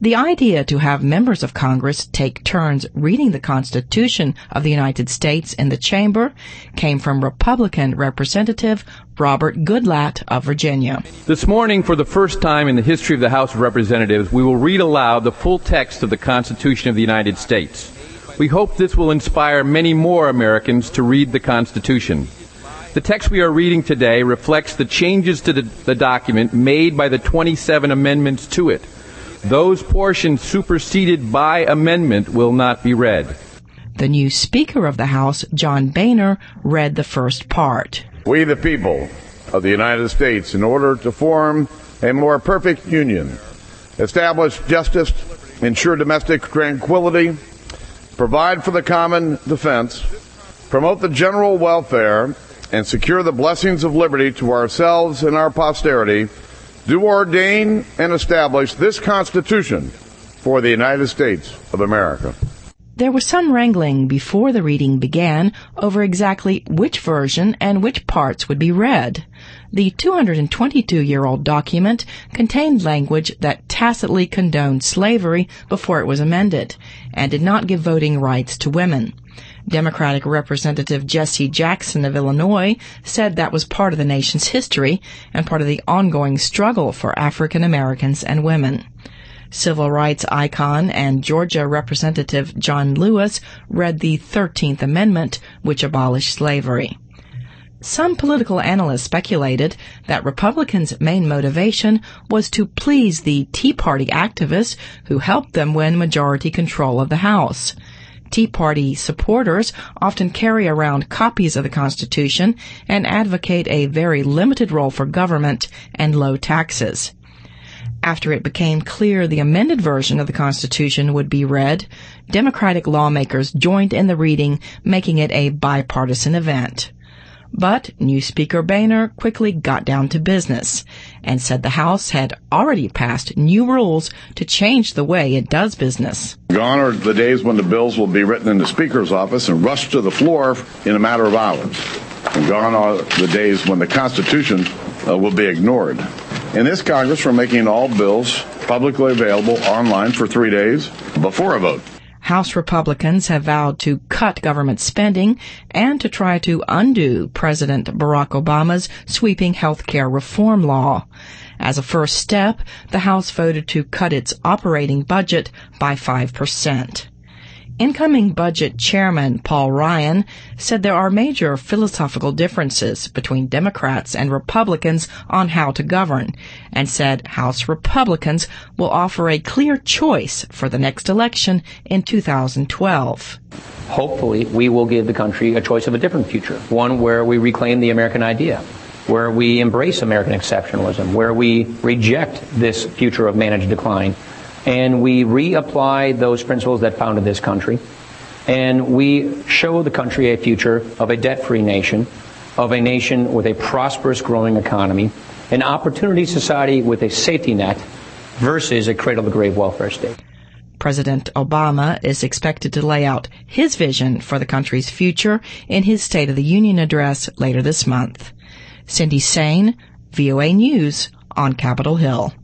The idea to have members of Congress take turns reading the Constitution of the United States in the chamber came from Republican Representative Robert Goodlatte of Virginia. This morning, for the first time in the history of the House of Representatives, we will read aloud the full text of the Constitution of the United States. We hope this will inspire many more Americans to read the Constitution. The text we are reading today reflects the changes to the document made by the 27 amendments to it. Those portions superseded by amendment will not be read. The new Speaker of the House, John Boehner, read the first part. We, the people of the United States, in order to form a more perfect union, establish justice, ensure domestic tranquility, provide for the common defense, promote the general welfare, and secure the blessings of liberty to ourselves and our posterity, do ordain and establish this Constitution for the United States of America. There was some wrangling before the reading began over exactly which version and which parts would be read. The 222-year-old document contained language that tacitly condoned slavery before it was amended and did not give voting rights to women. Democratic Representative Jesse Jackson of Illinois said that was part of the nation's history and part of the ongoing struggle for African Americans and women. Civil rights icon and Georgia Representative John Lewis read the 13th Amendment, which abolished slavery. Some political analysts speculated that Republicans' main motivation was to please the Tea Party activists who helped them win majority control of the House. Tea Party supporters often carry around copies of the Constitution and advocate a very limited role for government and low taxes. After it became clear the amended version of the Constitution would be read, Democratic lawmakers joined in the reading, making it a bipartisan event. But new Speaker Boehner quickly got down to business and said the House had already passed new rules to change the way it does business. Gone are the days when the bills will be written in the Speaker's office and rushed to the floor in a matter of hours. And gone are the days when the Constitution will be ignored. In this Congress, we're making all bills publicly available online for 3 days before a vote. House Republicans have vowed to cut government spending and to try to undo President Barack Obama's sweeping health care reform law. As a first step, the House voted to cut its operating budget by 5%. Incoming Budget Chairman Paul Ryan said there are major philosophical differences between Democrats and Republicans on how to govern, and said House Republicans will offer a clear choice for the next election in 2012. Hopefully, we will give the country a choice of a different future, one where we reclaim the American idea, where we embrace American exceptionalism, where we reject this future of managed decline, and we reapply those principles that founded this country, and we show the country a future of a debt-free nation, of a nation with a prosperous growing economy, an opportunity society with a safety net versus a cradle-to-grave welfare state. President Obama is expected to lay out his vision for the country's future in his State of the Union address later this month. Cindy Sain, VOA News on Capitol Hill.